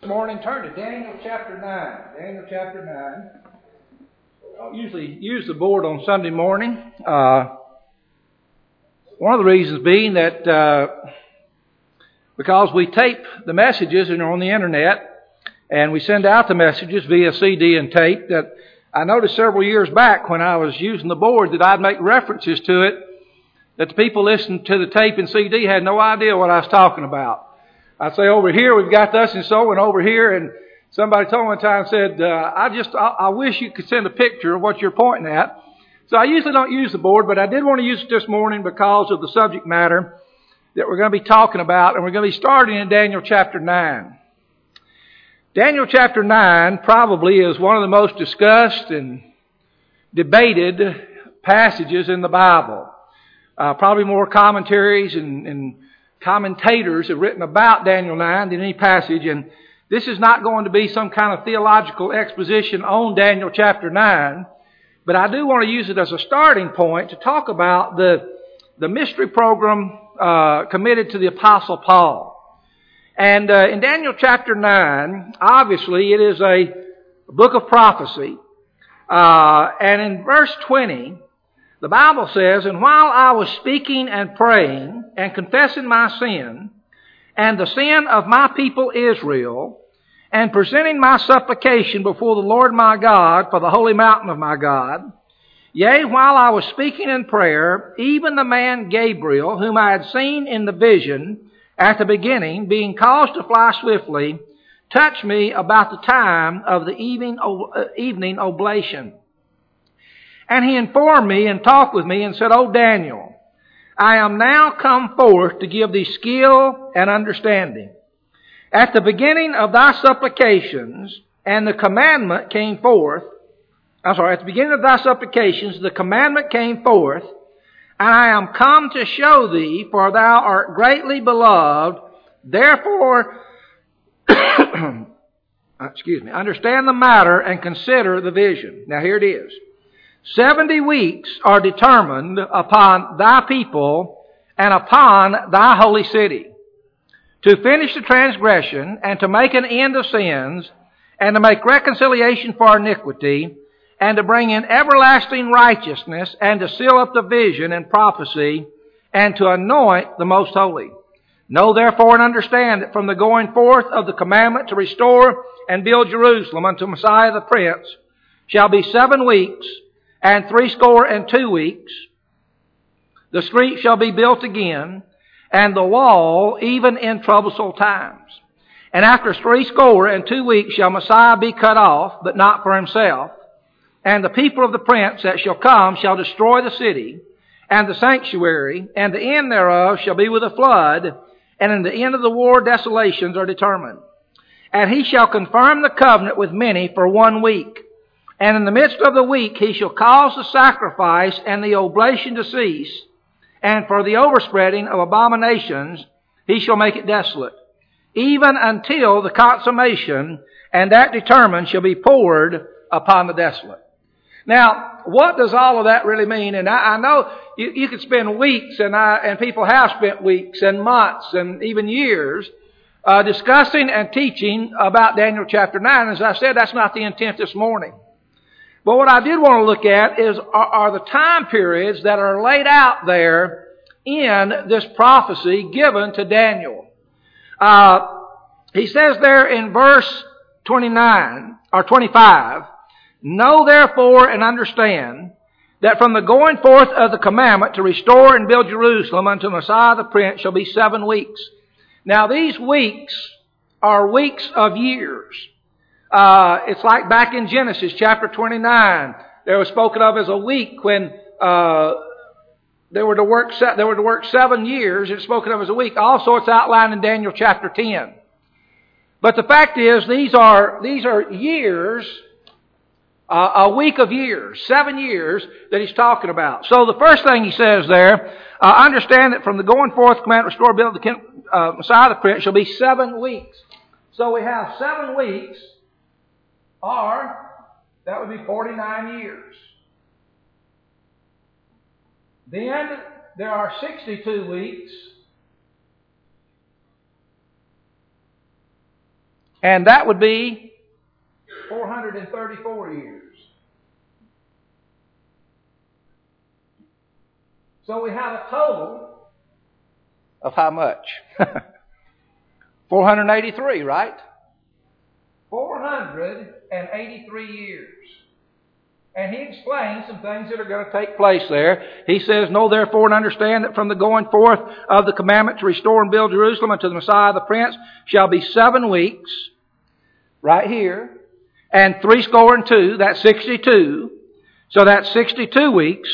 This morning, turn to Daniel chapter 9. Daniel chapter 9. I don't usually use the board on Sunday morning. One of the reasons being that because we tape the messages and are on the internet, and we send out the messages via CD and tape, that I noticed several years back when I was using the board that I'd make references to it, that the people listening to the tape and CD had no idea what I was talking about. I'd say, over here we've got thus and so, and over here, and somebody told me one time, said, I wish you could send a picture of what you're pointing at. So I usually don't use the board, but I did want to use it this morning because of the subject matter that we're going to be talking about, and we're going to be starting in Daniel chapter 9. Daniel chapter 9 probably is one of the most discussed and debated passages in the Bible. Probably more commentaries and commentators have written about Daniel 9 than any passage, and this is not going to be some kind of theological exposition on Daniel chapter 9, but I do want to use it as a starting point to talk about the mystery program committed to the Apostle Paul. And in Daniel chapter 9, obviously it is a book of prophecy, and in verse 20, the Bible says, "And while I was speaking and praying and confessing my sin and the sin of my people Israel, and presenting my supplication before the Lord my God for the holy mountain of my God, yea, while I was speaking in prayer, even the man Gabriel, whom I had seen in the vision at the beginning, being caused to fly swiftly, touched me about the time of the evening oblation. And he informed me and talked with me and said, O Daniel, I am now come forth to give thee skill and understanding. At the beginning of thy supplications, and the commandment came forth, at the beginning of thy supplications, the commandment came forth, and I am come to show thee, for thou art greatly beloved, therefore, understand the matter and consider the vision. Now here it is. 70 weeks are determined upon thy people and upon thy holy city, to finish the transgression and to make an end of sins and to make reconciliation for iniquity and to bring in everlasting righteousness and to seal up the vision and prophecy and to anoint the most holy. Know therefore and understand that from the going forth of the commandment to restore and build Jerusalem unto Messiah the Prince shall be 7 weeks, and 62 weeks. The street shall be built again, and the wall even in troublesome times. And after 62 weeks shall Messiah be cut off, but not for himself. And the people of the prince that shall come shall destroy the city, and the sanctuary, and the end thereof shall be with a flood, and in the end of the war desolations are determined. And he shall confirm the covenant with many for 1 week. And in the midst of the week he shall cause the sacrifice and the oblation to cease, and for the overspreading of abominations he shall make it desolate, even until the consummation, and that determined shall be poured upon the desolate." Now, what does all of that really mean? And I know you could spend weeks, and people have spent weeks and months and even years discussing and teaching about Daniel chapter 9. As I said, that's not the intent this morning. But what I did want to look at are the time periods that are laid out there in this prophecy given to Daniel. He says there in verse 29 or 25, "Know therefore and understand that from the going forth of the commandment to restore and build Jerusalem unto Messiah the Prince shall be 7 weeks." Now these weeks are weeks of years. It's like back in Genesis chapter 29. There was spoken of as a week when they were to work 7 years. It's spoken of as a week. Also, it's outlined in Daniel chapter 10. But the fact is, these are years, a week of years, 7 years that he's talking about. So the first thing he says there, understand that from the going forth command, restore, build the Messiah the Prince shall be 7 weeks. So we have 7 weeks. Or, that would be 49 years. Then, there are 62 weeks. And that would be 434 years. So we have a total of how much? 483, right? 483 years. And he explains some things that are going to take place there. He says, "Know therefore and understand that from the going forth of the commandment to restore and build Jerusalem unto the Messiah the Prince shall be 7 weeks," right here, "and 62, that's 62. So that's 62 weeks.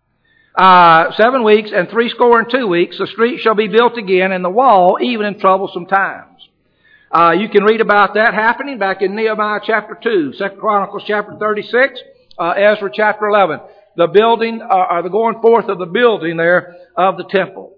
7 weeks and 62 weeks, the street shall be built again, and the wall even in troublesome times." You can read about that happening back in Nehemiah chapter 2, 2 Chronicles chapter 36, Ezra chapter 11. The building, or the going forth of the building there of the temple.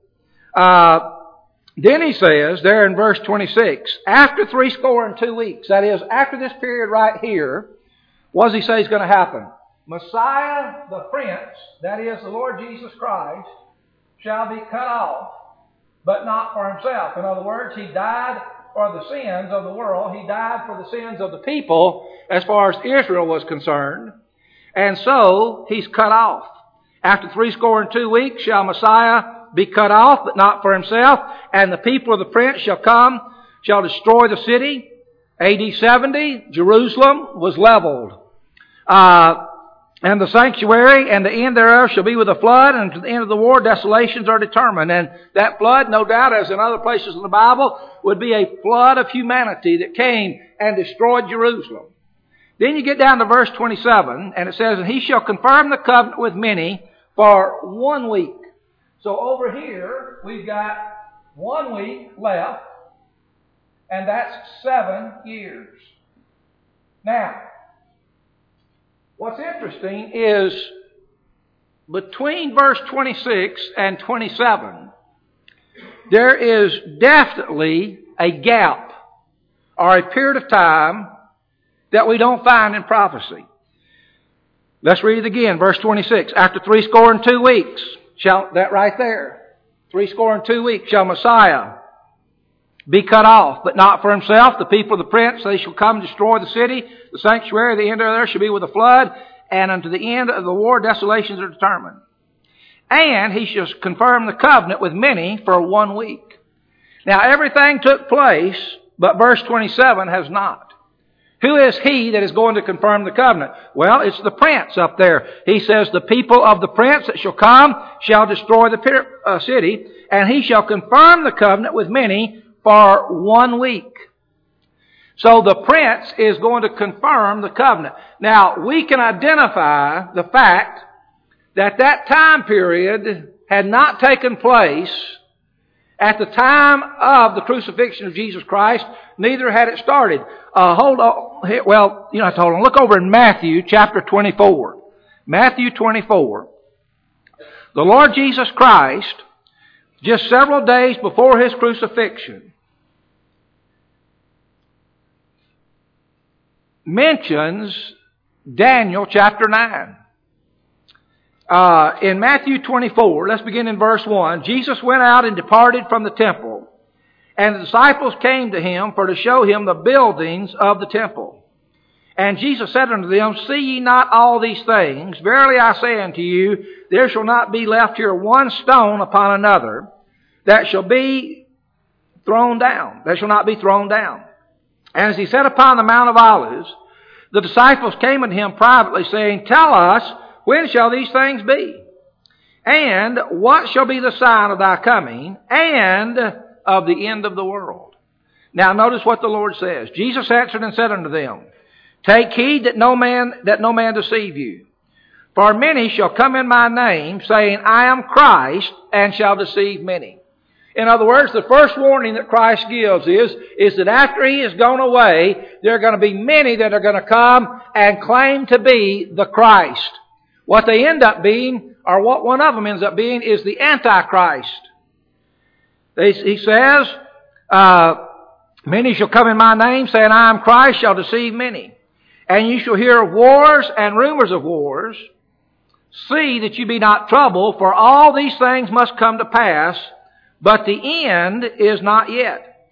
Then he says, there in verse 26, after 62 weeks, that is, after this period right here, what does he say is going to happen? Messiah the Prince, that is, the Lord Jesus Christ, shall be cut off, but not for himself. In other words, he died for the sins of the world. He died for the sins of the people as far as Israel was concerned. And so, he's cut off. After 62 weeks shall Messiah be cut off, but not for himself. And the people of the Prince shall come, shall destroy the city. AD 70, Jerusalem was leveled. And the sanctuary and the end thereof shall be with a flood, and to the end of the war desolations are determined. And that flood, no doubt, as in other places in the Bible, would be a flood of humanity that came and destroyed Jerusalem. Then you get down to verse 27, and it says, "And he shall confirm the covenant with many for 1 week." So over here, we've got 1 week left, and that's 7 years. Now, what's interesting is between verse 26 and 27, there is definitely a gap or a period of time that we don't find in prophecy. Let's read it again, verse 26. "After 62 weeks, that right there, 62 weeks shall Messiah be cut off, but not for himself. The people of the Prince, they shall come and destroy the city. The sanctuary, the end of there shall be with a flood, and unto the end of the war desolations are determined. And he shall confirm the covenant with many for 1 week." Now everything took place, but verse 27 has not. Who is he that is going to confirm the covenant? Well, it's the Prince up there. He says, "The people of the Prince that shall come shall destroy the city, and he shall confirm the covenant with many for 1 week." So the Prince is going to confirm the covenant. Now, we can identify the fact that that time period had not taken place at the time of the crucifixion of Jesus Christ, neither had it started. Hold on. Well, you don't have to hold on. Look over in Matthew chapter 24. Matthew 24. The Lord Jesus Christ, just several days before his crucifixion, mentions Daniel chapter 9. In Matthew 24, let's begin in verse 1. "Jesus went out and departed from the temple, and the disciples came to him for to show him the buildings of the temple. And Jesus said unto them, See ye not all these things? Verily I say unto you, there shall not be left here one stone upon another that shall be thrown down, that shall not be thrown down. And as he sat upon the Mount of Olives, the disciples came unto him privately, saying, Tell us, when shall these things be? And what shall be the sign of thy coming and of the end of the world? Now notice what the Lord says. Jesus answered and said unto them, Take heed that no man deceive you. For many shall come in my name, saying, I am Christ, and shall deceive many. In other words, the first warning that Christ gives is that after he is gone away, there are going to be many that are going to come and claim to be the Christ. What they end up being, or what one of them ends up being, is the Antichrist. He says, Many shall come in my name, saying, I am Christ, shall deceive many. And you shall hear of wars and rumors of wars. See that you be not troubled, for all these things must come to pass, but the end is not yet.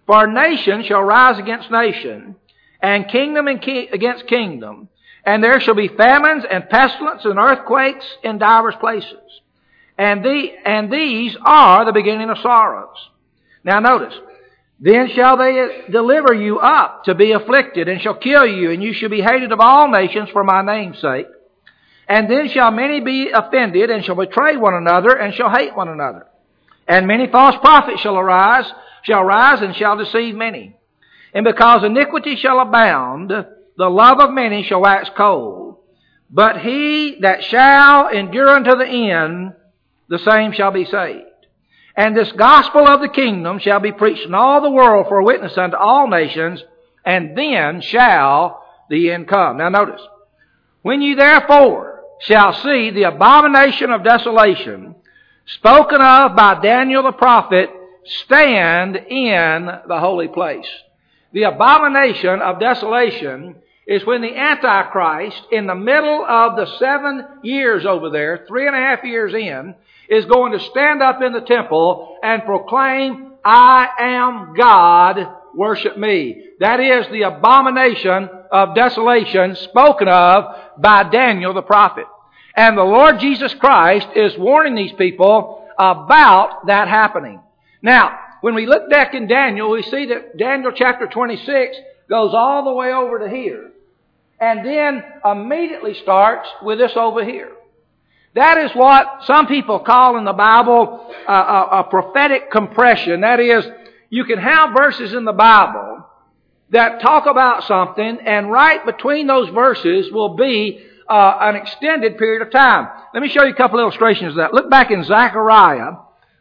For nation shall rise against nation, and kingdom against kingdom, and there shall be famines and pestilence and earthquakes in divers places. And these are the beginning of sorrows. Now notice, then shall they deliver you up to be afflicted, and shall kill you, and you shall be hated of all nations for my name's sake. And then shall many be offended, and shall betray one another, and shall hate one another. And many false prophets shall rise, and shall deceive many. And because iniquity shall abound, the love of many shall wax cold. But he that shall endure unto the end, the same shall be saved. And this gospel of the kingdom shall be preached in all the world for a witness unto all nations, and then shall the end come. Now notice, when you therefore shall see the abomination of desolation spoken of by Daniel the prophet stand in the holy place. The abomination of desolation is when the Antichrist, in the middle of the 7 years over there, 3.5 years in, is going to stand up in the temple and proclaim, I am God, worship me. That is the abomination of desolation spoken of by Daniel the prophet. And the Lord Jesus Christ is warning these people about that happening. Now, when we look back in Daniel, we see that Daniel chapter 26 goes all the way over to here. And then immediately starts with this over here. That is what some people call in the Bible a prophetic compression. That is, you can have verses in the Bible that talk about something, and right between those verses will be an extended period of time. Let me show you a couple illustrations of that. Look back in Zechariah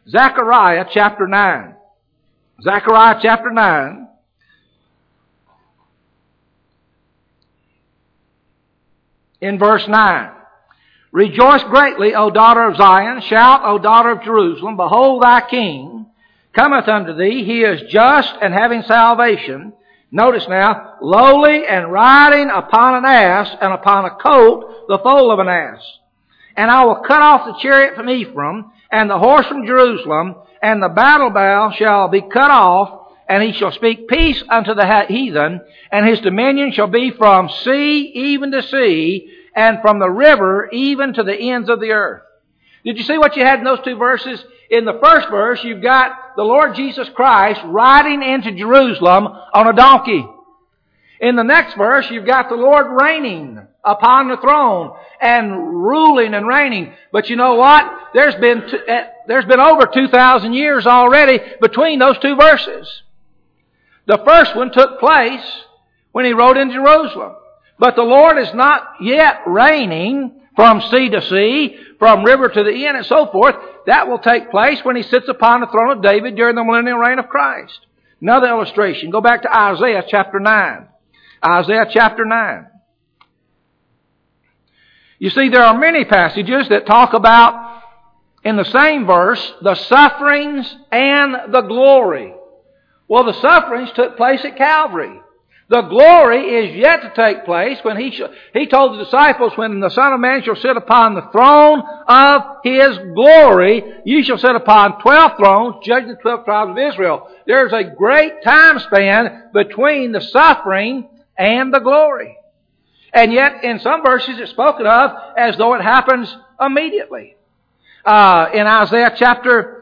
chapter 9. Zechariah chapter 9. In verse 9. Rejoice greatly, O daughter of Zion. Shout, O daughter of Jerusalem. Behold, thy king cometh unto thee. He is just and having salvation. Notice now, lowly and riding upon an ass, and upon a colt, the foal of an ass. And I will cut off the chariot from Ephraim, and the horse from Jerusalem, and the battle bow shall be cut off, and he shall speak peace unto the heathen, and his dominion shall be from sea even to sea, and from the river even to the ends of the earth. Did you see what you had in those two verses? In the first verse, you've got the Lord Jesus Christ riding into Jerusalem on a donkey. In the next verse, you've got the Lord reigning upon the throne and ruling and reigning. But you know what? There's been over 2,000 years already between those two verses. The first one took place when he rode in Jerusalem. But the Lord is not yet reigning from sea to sea, from river to the end, and so forth. That will take place when he sits upon the throne of David during the millennial reign of Christ. Another illustration. Go back to Isaiah chapter 9. Isaiah chapter 9. You see, there are many passages that talk about, in the same verse, the sufferings and the glory. Well, the sufferings took place at Calvary. The glory is yet to take place when he told the disciples, when the Son of Man shall sit upon the throne of His glory, you shall sit upon 12 thrones, judging the 12 tribes of Israel. There's a great time span between the suffering and the glory. And yet, in some verses, it's spoken of as though it happens immediately. In Isaiah chapter,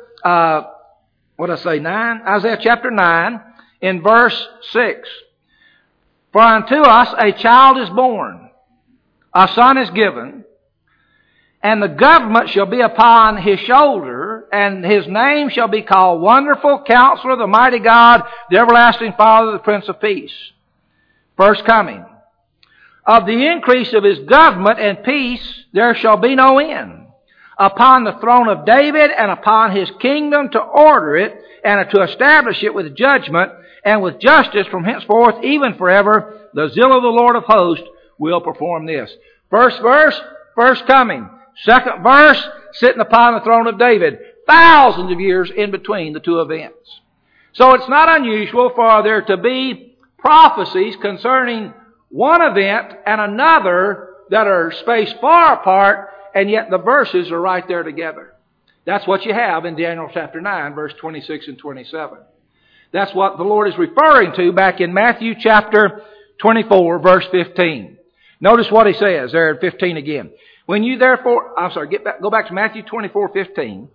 9? Isaiah chapter 9, in verse 6. For unto us a child is born, a son is given, and the government shall be upon his shoulder, and his name shall be called Wonderful, Counselor, the Mighty God, the Everlasting Father, the Prince of Peace. First coming. Of the increase of his government and peace there shall be no end, upon the throne of David and upon his kingdom, to order it and to establish it with judgment and with justice from henceforth, even forever. The zeal of the Lord of hosts will perform this. First verse, first coming. Second verse, sitting upon the throne of David. Thousands of years in between the two events. So it's not unusual for there to be prophecies concerning one event and another that are spaced far apart, and yet the verses are right there together. That's what you have in Daniel chapter 9, verse 26 and 27. That's what the Lord is referring to back in Matthew chapter 24, verse 15. Notice what He says there in 15 again. When you therefore, go back to Matthew 24, 15.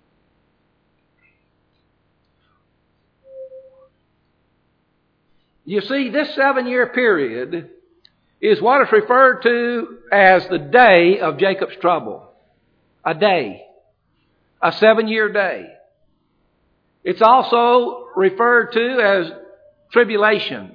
You see, this 7-year period is what is referred to as the day of Jacob's trouble. A day. A 7-year day. It's also referred to as tribulation.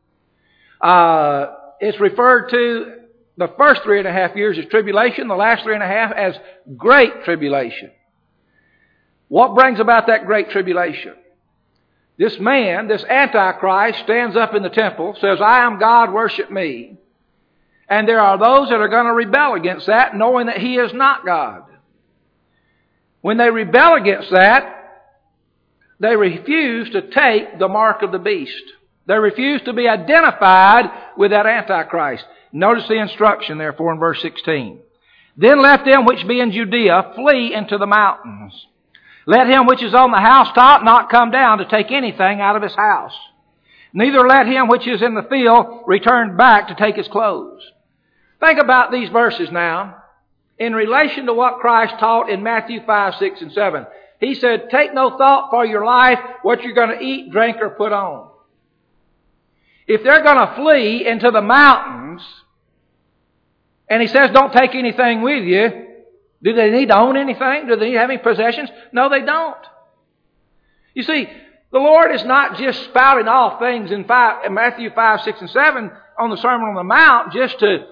It's referred to the first 3.5 years as tribulation, the last 3.5 as great tribulation. What brings about that great tribulation? This man, this Antichrist, stands up in the temple, says, I am God, worship me. And there are those that are going to rebel against that, knowing that he is not God. When they rebel against that, they refuse to take the mark of the beast. They refuse to be identified with that Antichrist. Notice the instruction, therefore, in verse 16. Then let them which be in Judea flee into the mountains. Let him which is on the housetop not come down to take anything out of his house. Neither let him which is in the field return back to take his clothes. Think about these verses now in relation to what Christ taught in Matthew 5, 6, and 7. He said, take no thought for your life, what you're going to eat, drink, or put on. If they're going to flee into the mountains, and He says don't take anything with you, do they need to own anything? Do they need to have any possessions? No, they don't. You see, the Lord is not just spouting off things in Matthew 5, 6, and 7 on the Sermon on the Mount just to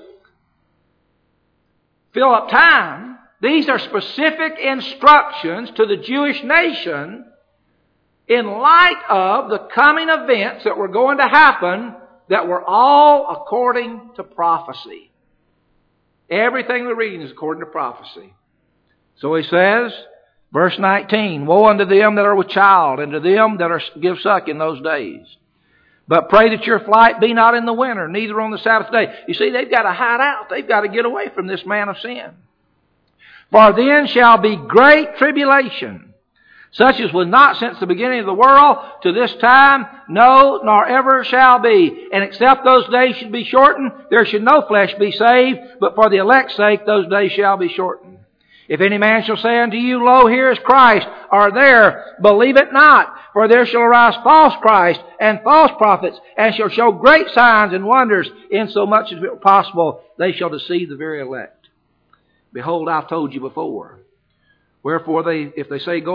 fill up time. These are specific instructions to the Jewish nation in light of the coming events that were going to happen that were all according to prophecy. Everything we're reading is according to prophecy. So He says, verse 19, woe unto them that are with child, and to them that give suck in those days. But pray that your flight be not in the winter, neither on the Sabbath day. You see, they've got to hide out. They've got to get away from this man of sin. For then shall be great tribulation, such as was not since the beginning of the world to this time, no, nor ever shall be. And except those days should be shortened, there should no flesh be saved, but for the elect's sake those days shall be shortened. If any man shall say unto you, lo, here is Christ, or there, believe it not. For there shall arise false Christ and false prophets, and shall show great signs and wonders, insomuch as it possible they shall deceive the very elect. Behold, I've told you before. Wherefore, if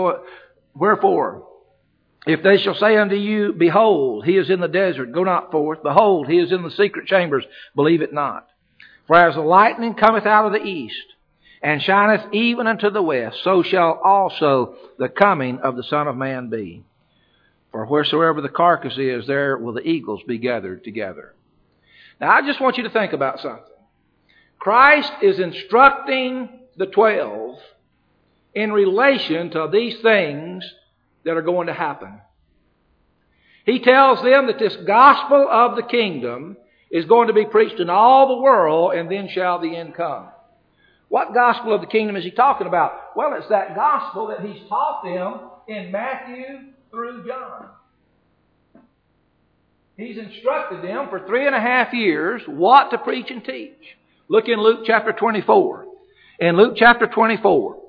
they shall say unto you, behold, he is in the desert, go not forth. Behold, he is in the secret chambers, believe it not. For as the lightning cometh out of the east, and shineth even unto the west, so shall also the coming of the Son of Man be. For wheresoever the carcass is, there will the eagles be gathered together. Now, I just want you to think about something. Christ is instructing the 12 in relation to these things that are going to happen. He tells them that this gospel of the kingdom is going to be preached in all the world, and then shall the end come. What gospel of the kingdom is He talking about? Well, it's that gospel that He's taught them in Matthew through John. He's instructed them for 3.5 years what to preach and teach. Look in Luke chapter 24. In Luke chapter 24.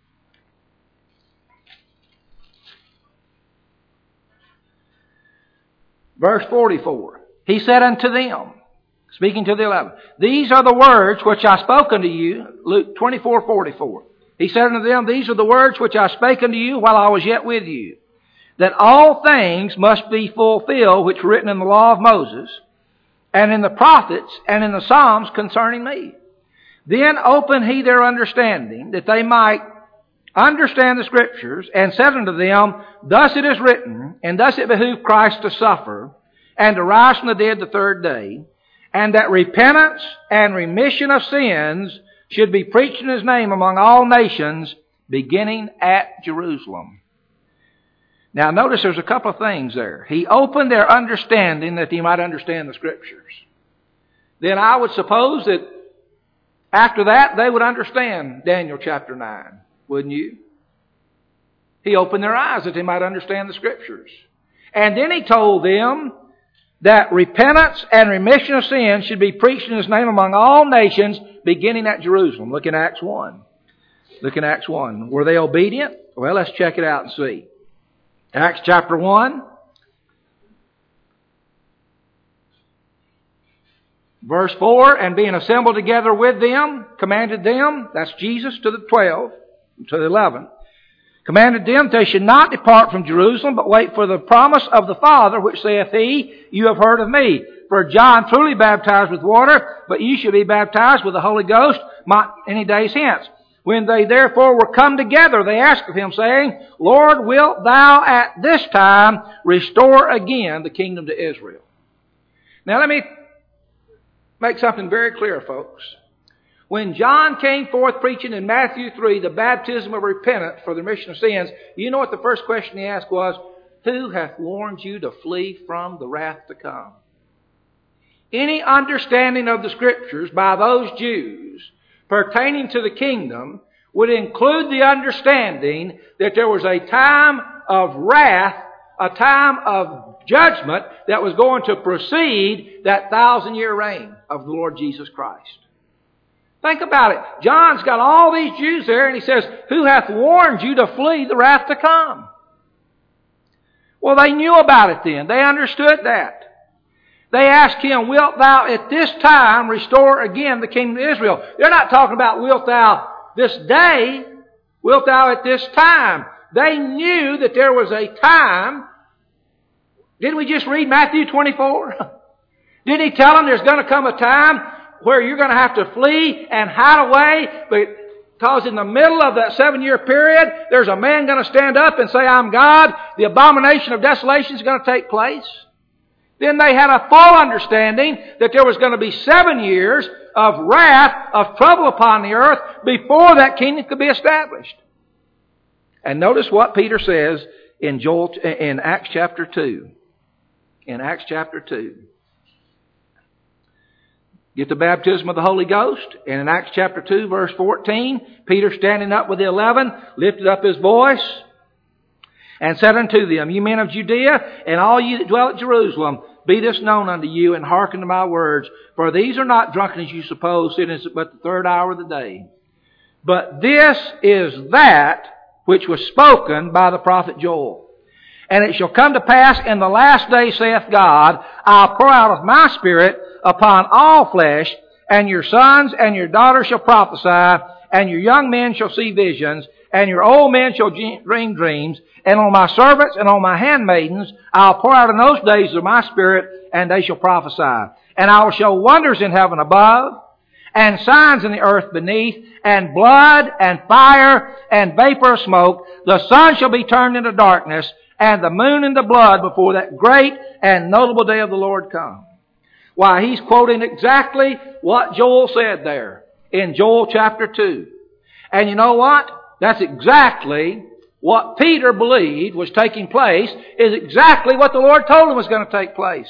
Verse 44. He said unto them, speaking to the 11, these are the words which I spoke unto you. Luke 24:44. He said unto them, these are the words which I spake unto you while I was yet with you, that all things must be fulfilled which were written in the law of Moses, and in the prophets, and in the Psalms concerning me. Then opened He their understanding, that they might understand the Scriptures, and said unto them, thus it is written, and thus it behooved Christ to suffer, and to rise from the dead the third day, and that repentance and remission of sins should be preached in His name among all nations, beginning at Jerusalem. Now notice there's a couple of things there. He opened their understanding that they might understand the Scriptures. Then I would suppose that after that they would understand Daniel chapter 9, wouldn't you? He opened their eyes that they might understand the Scriptures. And then He told them that repentance and remission of sins should be preached in His name among all nations, beginning at Jerusalem. Look in Acts 1. Look in Acts 1. Were they obedient? Well, let's check it out and see. Acts chapter 1. Verse 4, and being assembled together with them, commanded them, that's Jesus to the 12, to the 11, commanded them they should not depart from Jerusalem, but wait for the promise of the Father, which saith He, you have heard of me. For John truly baptized with water, but ye shall be baptized with the Holy Ghost not any days hence. When they therefore were come together, they asked of Him, saying, Lord, wilt Thou at this time restore again the kingdom to Israel? Now let me make something very clear, folks. When John came forth preaching in Matthew 3, the baptism of repentance for the remission of sins, you know what the first question he asked was? Who hath warned you to flee from the wrath to come? Any understanding of the Scriptures by those Jews pertaining to the kingdom would include the understanding that there was a time of wrath, a time of judgment that was going to precede that 1,000-year reign of the Lord Jesus Christ. Think about it. John's got all these Jews there and he says, who hath warned you to flee the wrath to come? Well, they knew about it then. They understood that. They asked Him, wilt Thou at this time restore again the kingdom of Israel? They're not talking about wilt Thou this day, wilt Thou at this time. They knew that there was a time. Didn't we just read Matthew 24? Didn't He tell them there's going to come a time where you're going to have to flee and hide away? Because in the middle of that 7-year period, there's a man going to stand up and say, I'm God. The abomination of desolation is going to take place. Then they had a full understanding that there was going to be 7 years of wrath, of trouble upon the earth before that kingdom could be established. And notice what Peter says in Acts chapter 2. In Acts chapter 2. Get the baptism of the Holy Ghost. And in Acts chapter 2, verse 14, Peter standing up with the 11, lifted up his voice and said unto them, ye men of Judea, and all ye that dwell at Jerusalem, be this known unto you, and hearken to my words. For these are not drunken as you suppose, it is but the third hour of the day. But this is that which was spoken by the prophet Joel. And it shall come to pass in the last day, saith God, I'll pour out of my Spirit upon all flesh, and your sons and your daughters shall prophesy, and your young men shall see visions, and your old men shall dream dreams, and on my servants and on my handmaidens I'll pour out in those days of my Spirit, and they shall prophesy. And I will show wonders in heaven above, and signs in the earth beneath, and blood, and fire, and vapor of smoke. The sun shall be turned into darkness, and the moon into blood before that great and notable day of the Lord come. Why, he's quoting exactly what Joel said there in Joel chapter 2. And you know what? That's exactly what Peter believed was taking place, is exactly what the Lord told him was going to take place.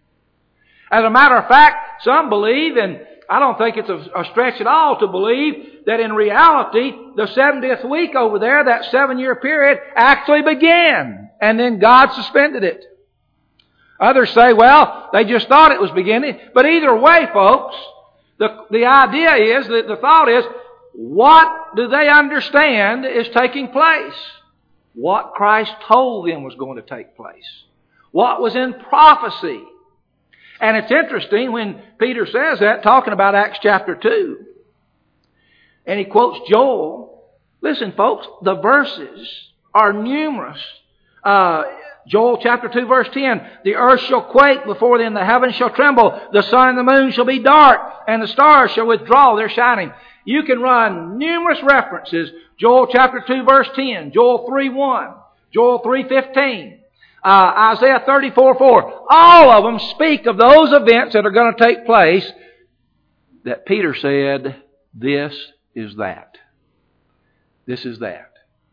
As a matter of fact, some believe, and I don't think it's a stretch at all to believe, that in reality, the 70th week over there, that 7-year period, actually began. And then God suspended it. Others say, well, they just thought it was beginning. But either way, folks, the idea is, that the thought is, what do they understand is taking place? What Christ told them was going to take place. What was in prophecy. And it's interesting when Peter says that, talking about Acts chapter 2. And he quotes Joel. Listen, folks, the verses are numerous. Joel chapter 2 verse 10. The earth shall quake before them, the heavens shall tremble, the sun and the moon shall be dark, and the stars shall withdraw their shining. You can run numerous references. Joel chapter 2 verse 10, Joel 3:1, Joel 3:15. Isaiah 34:4. All of them speak of those events that are going to take place that Peter said, this is that. This is that.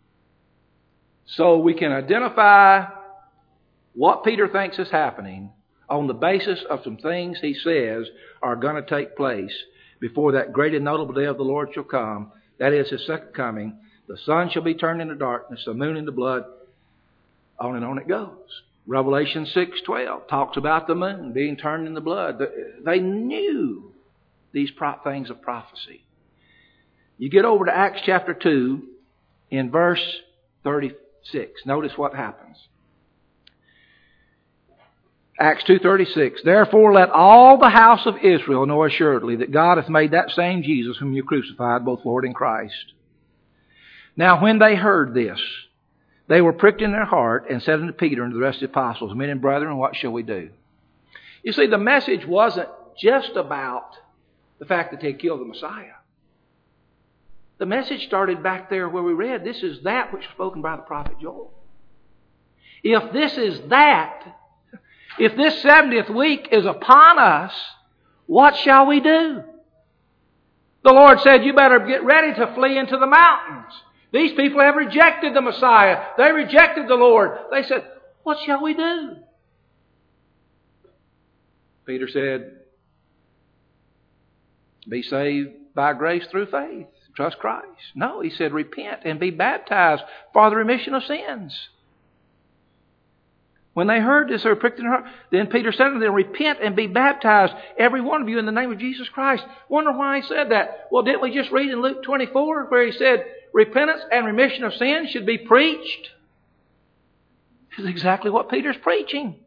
So we can identify what Peter thinks is happening on the basis of some things he says are going to take place before that great and notable day of the Lord shall come. That is His second coming. The sun shall be turned into darkness, the moon into blood. On and on it goes. Revelation 6:12 talks about the moon being turned into blood. They knew these things of prophecy. You get over to Acts chapter 2 in verse 36. Notice what happens. Acts 2:36. Therefore let all the house of Israel know assuredly that God hath made that same Jesus whom you crucified, both Lord and Christ. Now when they heard this, they were pricked in their heart and said unto Peter and to the rest of the apostles, Men and brethren, what shall we do? You see, the message wasn't just about the fact that they had killed the Messiah. The message started back there where we read, this is that which was spoken by the prophet Joel. If this is that, if this 70th week is upon us, what shall we do? The Lord said, you better get ready to flee into the mountains. These people have rejected the Messiah. They rejected the Lord. They said, what shall we do? Peter said, be saved by grace through faith. Trust Christ. No, he said, repent and be baptized for the remission of sins. When they heard this, they were pricked in their heart. Then Peter said to them, repent and be baptized, every one of you, in the name of Jesus Christ. Wonder why he said that. Well, didn't we just read in Luke 24 where he said, repentance and remission of sins should be preached? This is exactly what Peter's preaching.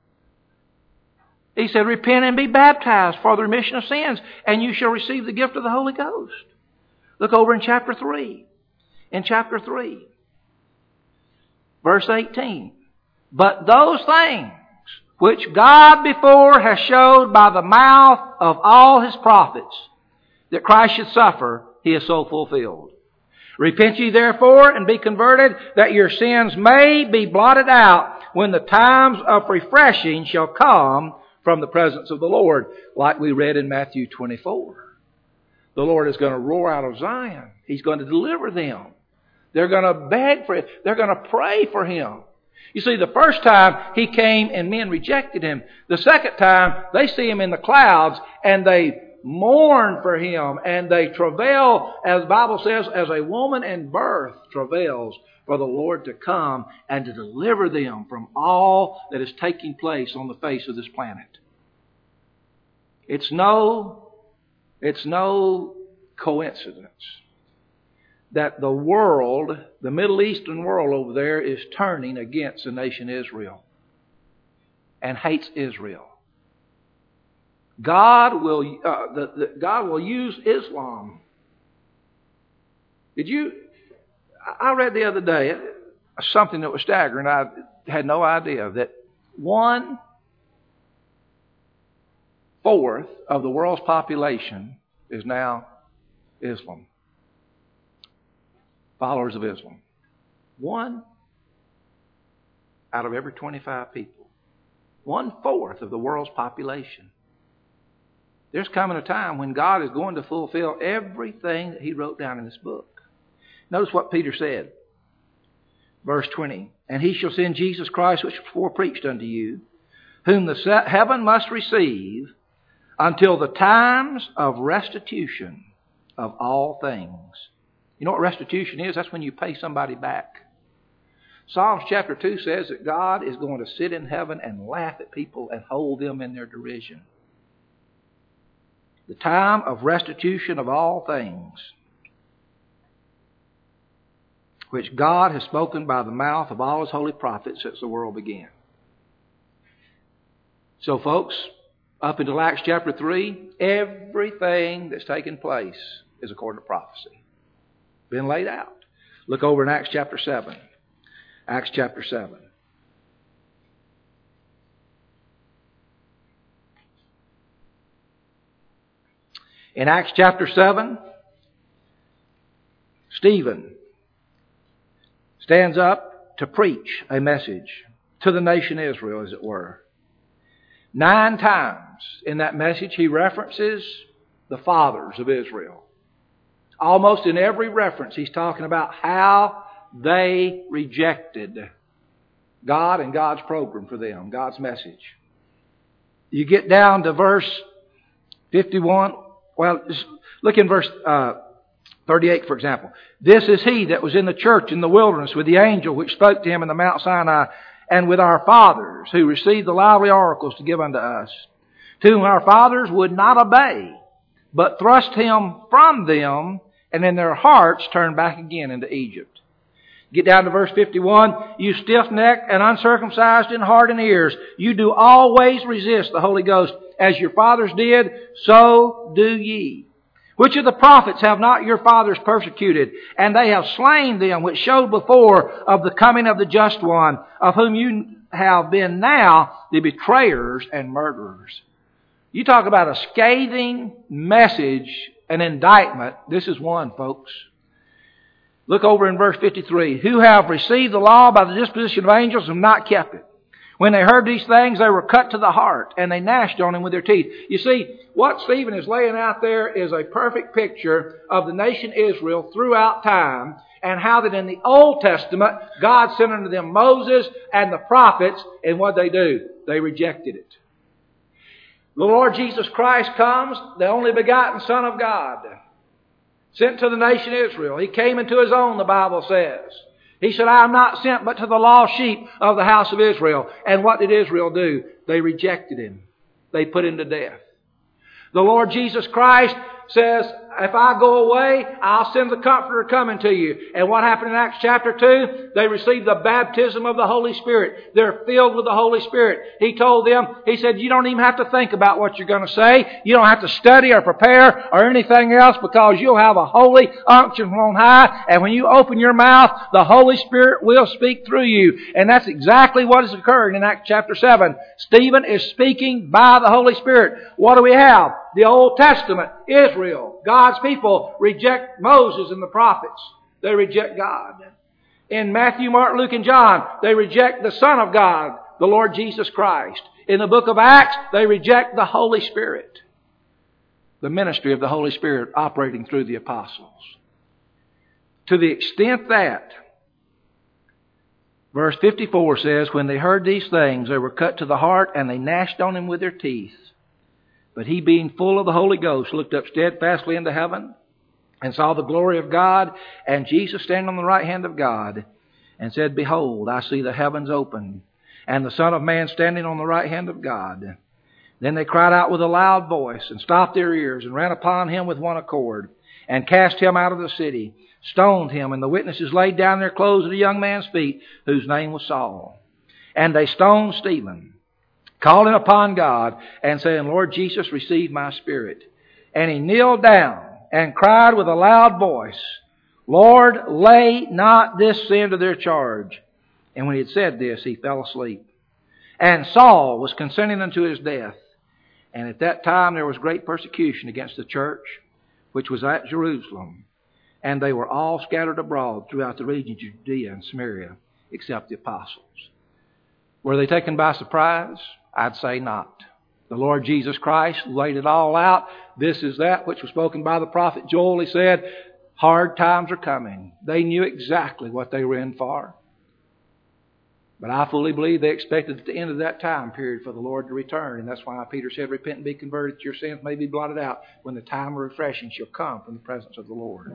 He said, repent and be baptized for the remission of sins, and you shall receive the gift of the Holy Ghost. Look over in chapter 3. In chapter 3, verse 18. But those things which God before has showed by the mouth of all His prophets that Christ should suffer, He has so fulfilled. Repent ye therefore and be converted, that your sins may be blotted out when the times of refreshing shall come from the presence of the Lord, like we read in Matthew 24. The Lord is going to roar out of Zion. He's going to deliver them. They're going to beg for it. They're going to pray for Him. You see, the first time He came and men rejected Him. The second time, they see Him in the clouds and they mourn for Him and they travail, as the Bible says, as a woman in birth travails for the Lord to come and to deliver them from all that is taking place on the face of this planet. It's no coincidence that the world, the Middle Eastern world over there, is turning against the nation Israel and hates Israel. God will use Islam. I read the other day something that was staggering. I had no idea that 1/4 of the world's population is now Islam. Followers of Islam. 1 out of every 25 people. 1/4 of the world's population. There's coming a time when God is going to fulfill everything that He wrote down in this book. Notice what Peter said. Verse 20. And He shall send Jesus Christ, which was before preached unto you, whom the heaven must receive until the times of restitution of all things. You know what restitution is? That's when you pay somebody back. Psalms chapter 2 says that God is going to sit in heaven and laugh at people and hold them in their derision. The time of restitution of all things, which God has spoken by the mouth of all His holy prophets since the world began. So folks, up until Acts chapter 3, everything that's taken place is according to prophecy. Been laid out. Look over in Acts chapter 7. Acts chapter 7. In Acts chapter 7, Stephen stands up to preach a message to the nation Israel, as it were. 9 times in that message he references the fathers of Israel. Almost in every reference he's talking about how they rejected God and God's program for them, God's message. You get down to verse 51. Well, just look in verse 38, for example. This is he that was in the church in the wilderness with the angel which spoke to him in the Mount Sinai and with our fathers, who received the lively oracles to give unto us, to whom our fathers would not obey, but thrust him from them, and in their hearts turned back again into Egypt. Get down to verse 51. You stiff-necked and uncircumcised in heart and ears, you do always resist the Holy Ghost, as your fathers did, so do ye. Which of the prophets have not your fathers persecuted? And they have slain them which showed before of the coming of the just one, of whom you have been now the betrayers and murderers. You talk about a scathing message, an indictment. This is one, folks. Look over in verse 53. Who have received the law by the disposition of angels and have not kept it. When they heard these things, they were cut to the heart, and they gnashed on him with their teeth. You see, what Stephen is laying out there is a perfect picture of the nation Israel throughout time, and how that in the Old Testament, God sent unto them Moses and the prophets, and what they do? They rejected it. The Lord Jesus Christ comes, the only begotten Son of God, sent to the nation Israel. He came into His own, the Bible says. He said, I am not sent but to the lost sheep of the house of Israel. And what did Israel do? They rejected Him. They put Him to death. The Lord Jesus Christ says, if I go away, I'll send the Comforter coming to you. And what happened in Acts chapter 2? They received the baptism of the Holy Spirit. They're filled with the Holy Spirit. He told them, He said, you don't even have to think about what you're going to say. You don't have to study or prepare or anything else, because you'll have a holy unction from on high. And when you open your mouth, the Holy Spirit will speak through you. And that's exactly what has occurred in Acts chapter 7. Stephen is speaking by the Holy Spirit. What do we have? The Old Testament, Israel, God's people reject Moses and the prophets. They reject God. In Matthew, Mark, Luke, and John, they reject the Son of God, the Lord Jesus Christ. In the book of Acts, they reject the Holy Spirit. The ministry of the Holy Spirit operating through the apostles. To the extent that, verse 54 says, when they heard these things, they were cut to the heart, and they gnashed on him with their teeth. But he, being full of the Holy Ghost, looked up steadfastly into heaven, and saw the glory of God, and Jesus standing on the right hand of God, and said, Behold, I see the heavens open, and the Son of Man standing on the right hand of God. Then they cried out with a loud voice, and stopped their ears, and ran upon him with one accord, and cast him out of the city, stoned him, and the witnesses laid down their clothes at a young man's feet, whose name was Saul. And they stoned Stephen, calling upon God, and saying, Lord Jesus, receive my spirit. And he kneeled down, and cried with a loud voice, Lord, lay not this sin to their charge. And when he had said this, he fell asleep. And Saul was consenting unto his death. And at that time there was great persecution against the church, which was at Jerusalem. And they were all scattered abroad throughout the region of Judea and Samaria, except the apostles. Were they taken by surprise? I'd say not. The Lord Jesus Christ laid it all out. This is that which was spoken by the prophet Joel. He said, hard times are coming. They knew exactly what they were in for. But I fully believe they expected at the end of that time period for the Lord to return. And that's why Peter said, repent and be converted, that your sins may be blotted out, when the time of refreshing shall come from the presence of the Lord.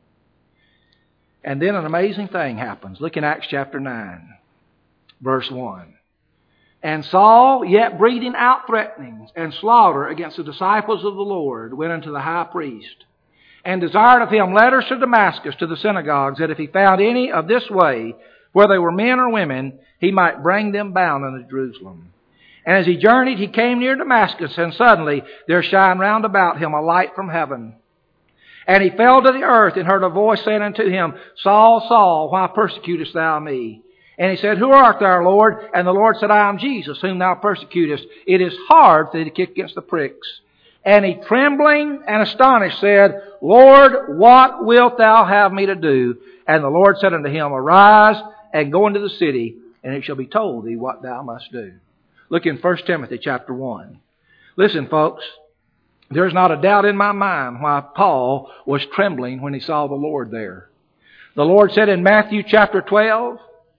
And then an amazing thing happens. Look in Acts chapter 9, verse 1. And Saul, yet breathing out threatenings and slaughter against the disciples of the Lord, went unto the high priest, and desired of him letters to Damascus to the synagogues, that if he found any of this way, where they were men or women, he might bring them bound unto Jerusalem. And as he journeyed, he came near Damascus, and suddenly there shined round about him a light from heaven. And he fell to the earth, and heard a voice saying unto him, Saul, Saul, why persecutest thou me? And he said, Who art thou, Lord? And the Lord said, I am Jesus, whom thou persecutest. It is hard for thee to kick against the pricks. And he, trembling and astonished, said, Lord, what wilt thou have me to do? And the Lord said unto him, Arise, and go into the city, and it shall be told thee what thou must do. Look in 1 Timothy chapter 1. Listen, folks, there's not a doubt in my mind why Paul was trembling when he saw the Lord there. The Lord said in Matthew chapter 12,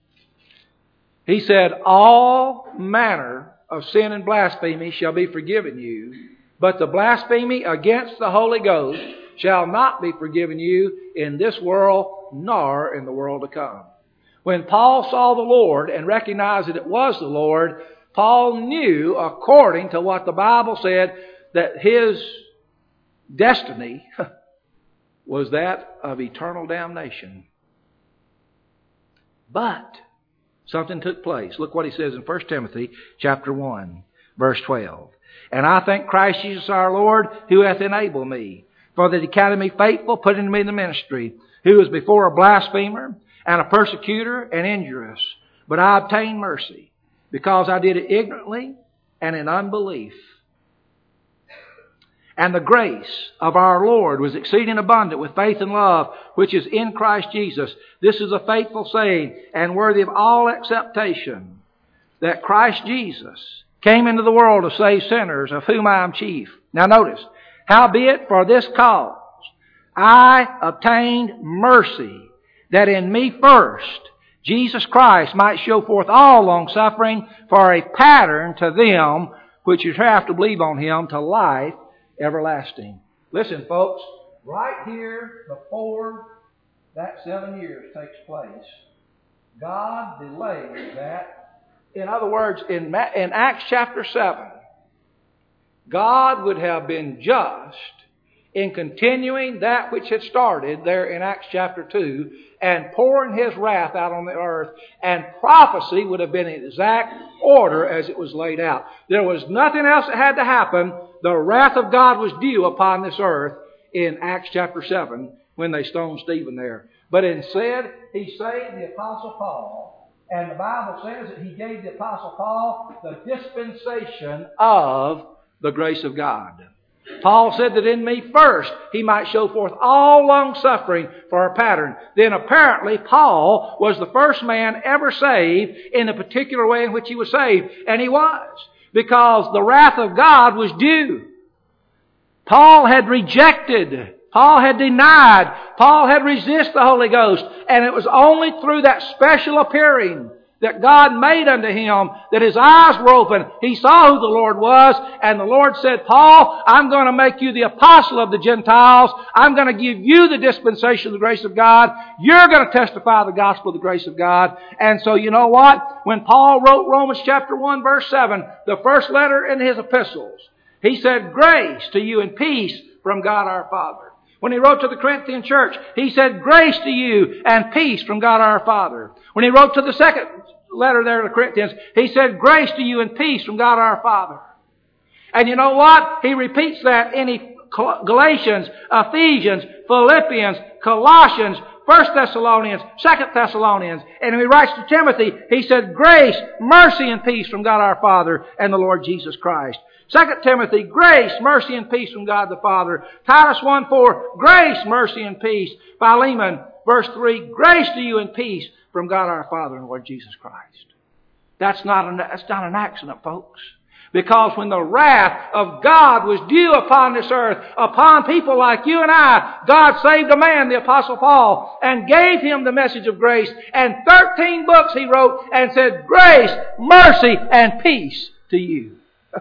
He said, all manner of sin and blasphemy shall be forgiven you, but the blasphemy against the Holy Ghost shall not be forgiven you in this world, nor in the world to come. When Paul saw the Lord and recognized that it was the Lord, Paul knew, according to what the Bible said, that his destiny was that of eternal damnation. But something took place. Look what he says in 1 Timothy chapter 1, verse 12. And I thank Christ Jesus our Lord, who hath enabled me, for that he counted me faithful, putting me in the ministry, who was before a blasphemer and a persecutor and injurious. But I obtained mercy, because I did it ignorantly and in unbelief. And the grace of our Lord was exceeding abundant with faith and love, which is in Christ Jesus. This is a faithful saying, and worthy of all acceptation, that Christ Jesus came into the world to save sinners, of whom I am chief. Now notice, howbeit for this cause I obtained mercy, that in me first Jesus Christ might show forth all longsuffering for a pattern to them which would have to believe on Him to life everlasting. Listen, folks, right here before that 7 years takes place, God delayed that. In other words, in Acts chapter 7, God would have been just in continuing that which had started there in Acts chapter 2 and pouring His wrath out on the earth, and prophecy would have been in exact order as it was laid out. There was nothing else that had to happen. The wrath of God was due upon this earth in Acts chapter 7 when they stoned Stephen there. But instead, He saved the Apostle Paul. And the Bible says that He gave the Apostle Paul the dispensation of the grace of God. Paul said that in me first He might show forth all long-suffering for a pattern. Then apparently Paul was the first man ever saved in the particular way in which he was saved. And he was. Because the wrath of God was due. Paul had rejected. Paul had denied. Paul had resisted the Holy Ghost. And it was only through that special appearing that God made unto him that his eyes were open. He saw who the Lord was, and the Lord said, Paul, I'm going to make you the apostle of the Gentiles. I'm going to give you the dispensation of the grace of God. You're going to testify the gospel of the grace of God. And so you know what? When Paul wrote Romans chapter 1 verse 7, the first letter in his epistles, he said, grace to you and peace from God our Father. When he wrote to the Corinthian church, he said, grace to you and peace from God our Father. When he wrote to the second letter there to the Corinthians, he said, grace to you and peace from God our Father. And you know what? He repeats that in Galatians, Ephesians, Philippians, Colossians, 1 Thessalonians, 2 Thessalonians. And when he writes to Timothy, he said, grace, mercy, and peace from God our Father and the Lord Jesus Christ. 2 Timothy, grace, mercy, and peace from God the Father. Titus 1:4, grace, mercy, and peace. Philemon, verse 3, grace to you and peace from God our Father and the Lord Jesus Christ. That's not an accident, folks. Because when the wrath of God was due upon this earth, upon people like you and I, God saved a man, the Apostle Paul, and gave him the message of grace. And 13 books he wrote and said, grace, mercy, and peace to you.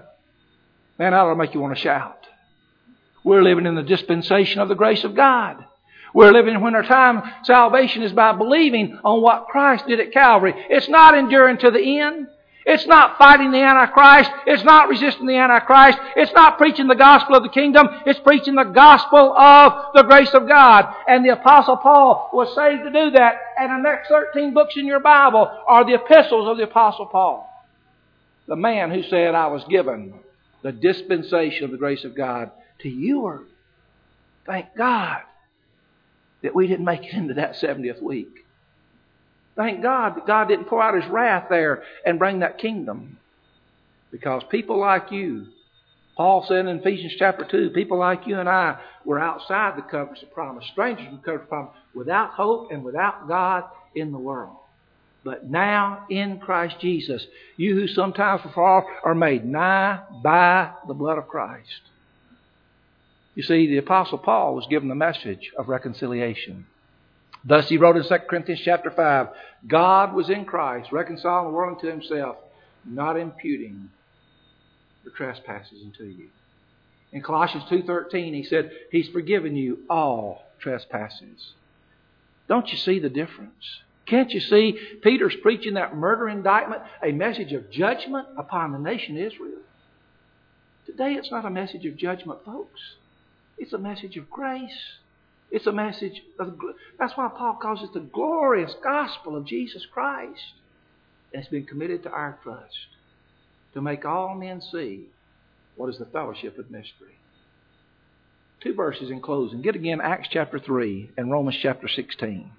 Man, that'll make you want to shout. We're living in the dispensation of the grace of God. We're living when our time salvation is by believing on what Christ did at Calvary. It's not enduring to the end. It's not fighting the Antichrist. It's not resisting the Antichrist. It's not preaching the gospel of the kingdom. It's preaching the gospel of the grace of God. And the Apostle Paul was saved to do that. And the next 13 books in your Bible are the epistles of the Apostle Paul. The man who said, I was given the dispensation of the grace of God to you. Thank God that we didn't make it into that 70th week. Thank God that God didn't pour out His wrath there and bring that kingdom. Because people like you, Paul said in Ephesians chapter 2, people like you and I were outside the covenants of promise, strangers from the covenants of promise, without hope and without God in the world. But now in Christ Jesus, you who sometimes were far off are made nigh by the blood of Christ. You see, the Apostle Paul was given the message of reconciliation. Thus he wrote in 2 Corinthians chapter 5, God was in Christ, reconciling the world unto Himself, not imputing the trespasses unto you. In Colossians 2:13 he said, He's forgiven you all trespasses. Don't you see the difference? Can't you see Peter's preaching that murder indictment, a message of judgment upon the nation Israel? Today it's not a message of judgment, folks. It's a message of grace. It's a message of... That's why Paul calls it the glorious gospel of Jesus Christ. And it's been committed to our trust to make all men see what is the fellowship of mystery. 2 verses in closing. Get again Acts chapter 3 and Romans chapter 16.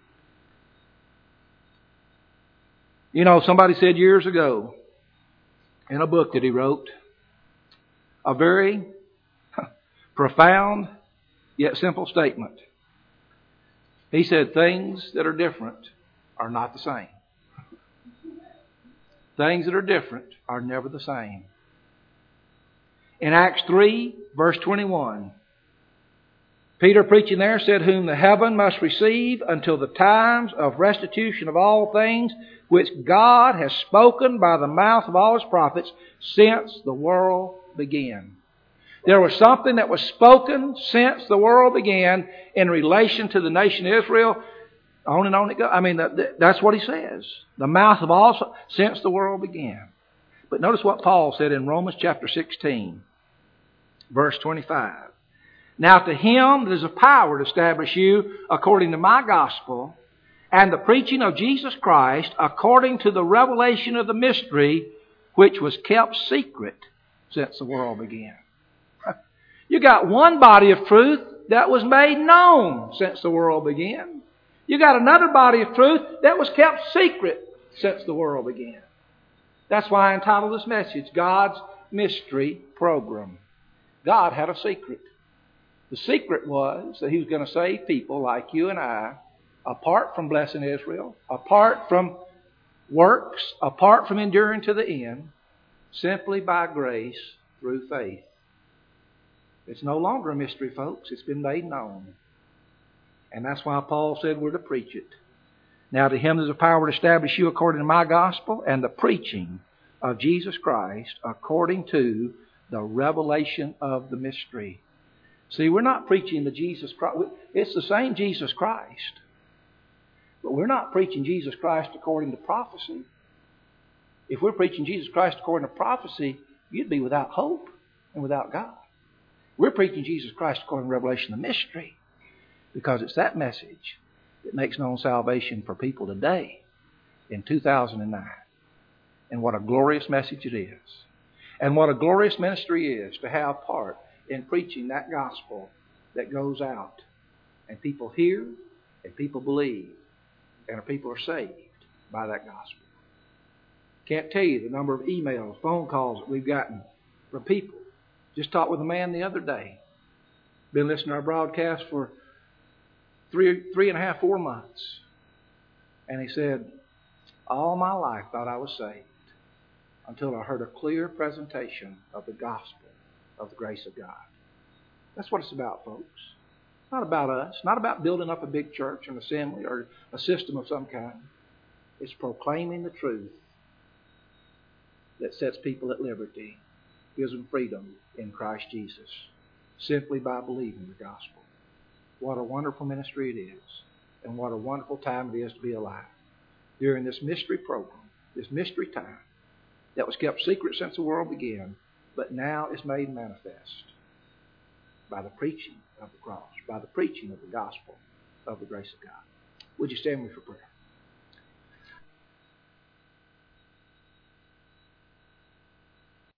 You know, somebody said years ago in a book that he wrote, a very profound yet simple statement. He said, things that are different are not the same. Things that are different are never the same. In Acts 3, verse 21, Peter preaching there said, whom the heaven must receive until the times of restitution of all things, which God has spoken by the mouth of all His prophets since the world began. There was something that was spoken since the world began in relation to the nation Israel. On and on it goes. I mean, that's what he says. The mouth of all since the world began. But notice what Paul said in Romans chapter 16, verse 25. Now to Him that is a power to establish you according to my gospel and the preaching of Jesus Christ according to the revelation of the mystery which was kept secret since the world began. You got one body of truth that was made known since the world began. You got another body of truth that was kept secret since the world began. That's why I entitled this message, God's Mystery Program. God had a secret. The secret was that He was going to save people like you and I, apart from blessing Israel, apart from works, apart from enduring to the end, simply by grace through faith. It's no longer a mystery, folks. It's been made known. And that's why Paul said we're to preach it. Now to Him there's a power to establish you according to my gospel and the preaching of Jesus Christ according to the revelation of the mystery. See, we're not preaching the Jesus Christ. It's the same Jesus Christ. But we're not preaching Jesus Christ according to prophecy. If we're preaching Jesus Christ according to prophecy, you'd be without hope and without God. We're preaching Jesus Christ according to revelation of the mystery. Because it's that message that makes known salvation for people today in 2009. And what a glorious message it is. And what a glorious ministry is to have part in preaching that gospel that goes out. And people hear, and people believe, and people are saved by that gospel. Can't tell you the number of emails, phone calls that we've gotten from people. Just talked with a man the other day. Been listening to our broadcast for 3.5, 4 months. And he said, all my life thought I was saved until I heard a clear presentation of the gospel of the grace of God. That's what it's about, folks. It's not about us. Not about building up a big church, an assembly, or a system of some kind. It's proclaiming the truth that sets people at liberty, gives them freedom in Christ Jesus, simply by believing the gospel. What a wonderful ministry it is, and what a wonderful time it is to be alive. During this mystery program, this mystery time that was kept secret since the world began, but now is made manifest by the preaching of the cross, by the preaching of the gospel of the grace of God. Would you stand with me for prayer?